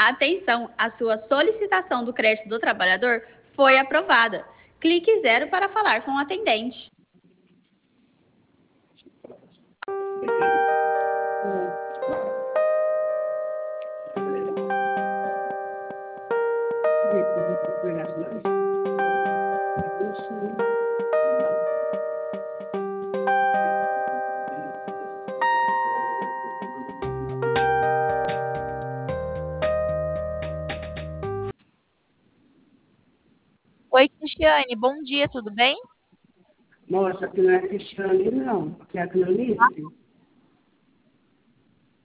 Atenção, a sua solicitação do crédito do trabalhador foi aprovada. Clique 0 para falar com o atendente. Oi, Cristiane, bom dia, tudo bem? Moça, que não é Cristiane, não, que é a Cleonice.